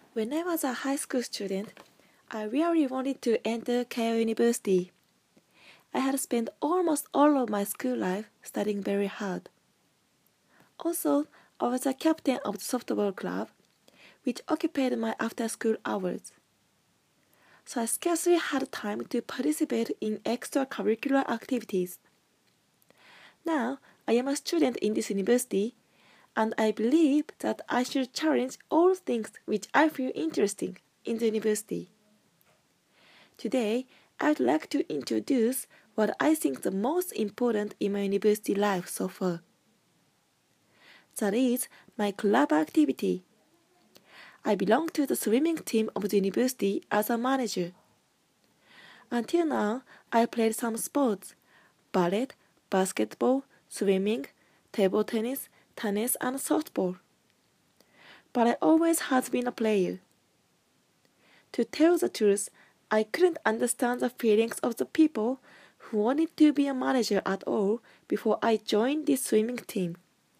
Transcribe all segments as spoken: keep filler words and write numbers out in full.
When I was a high school student, I really wanted to enter Keio University. I had spent almost all of my school life studying very hard. Also, I was a captain of the softball club, which occupied my after-school hours. So I scarcely had time to participate in extracurricular activities. Now, I am a student in this university, and I believe that I should challenge all things which I feel interesting in the university. Today, I'd like to introduce what I think the most important in my university life so far. That is my club activity. I belong to the swimming team of the university as a manager. Until now, I played some sports: ballet, basketball, swimming, table tennis, tennis, and softball. But I always have been a player. To tell the truth, I couldn't understand the feelings of the people who wanted to be a manager at all before I joined this swimming team.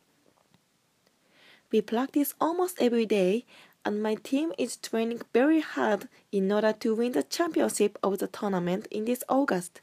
We practice almost every day, and my team is training very hard in order to win the championship of the tournament in this August.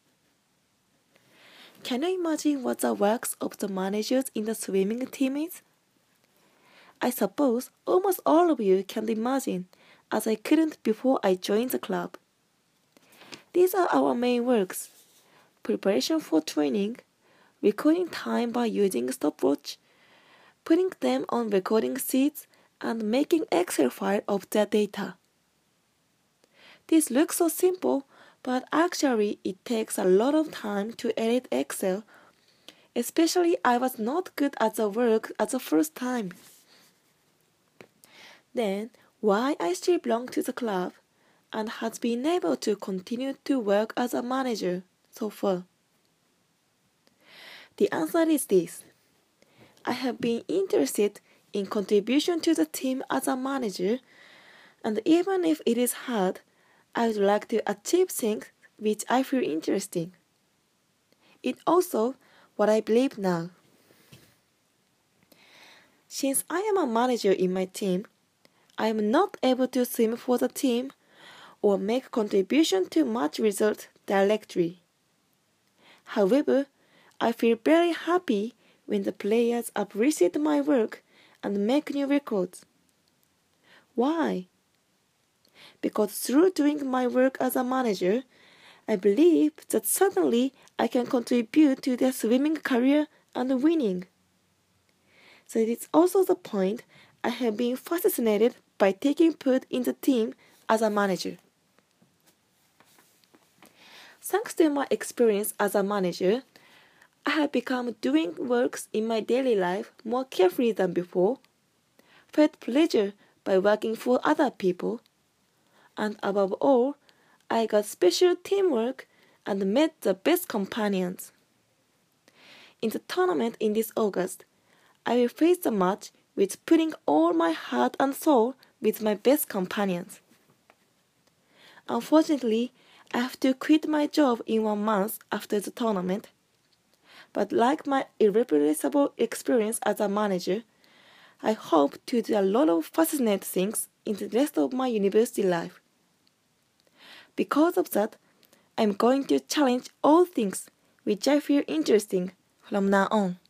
Can you imagine what the works of the managers in the swimming team is? I suppose almost all of you can imagine, as I couldn't before I joined the club. These are our main works: preparation for training, recording time by using stopwatch, putting them on recording sheets, and making Excel file of their data. This looks so simple, but actually it takes a lot of time to edit Excel, especially I was not good at the work at the first time. Then, why I still belong to the club and has been able to continue to work as a manager so far? The answer is this: I have been interested in contribution to the team as a manager, and even if it is hard, I would like to achieve things which I feel interesting. It's also what I believe now. Since I am a manager in my team, I am not able to swim for the team or make contribution to match results directly. However, I feel very happy when the players appreciate my work and make new records. Why? Because through doing my work as a manager, I believe that suddenly I can contribute to their swimming career and winning. So it is also the point I have been fascinated by taking part in the team as a manager. Thanks to my experience as a manager, I have become doing works in my daily life more carefully than before, felt pleasure by working for other people, and above all, I got special teamwork and met the best companions. In the tournament in this August, I will face the match with putting all my heart and soul with my best companions. Unfortunately, I have to quit my job in one month after the tournament. But like my irreplaceable experience as a manager, I hope to do a lot of fascinating things in the rest of my university life. Because of that, I'm going to challenge all things which I feel interesting from now on.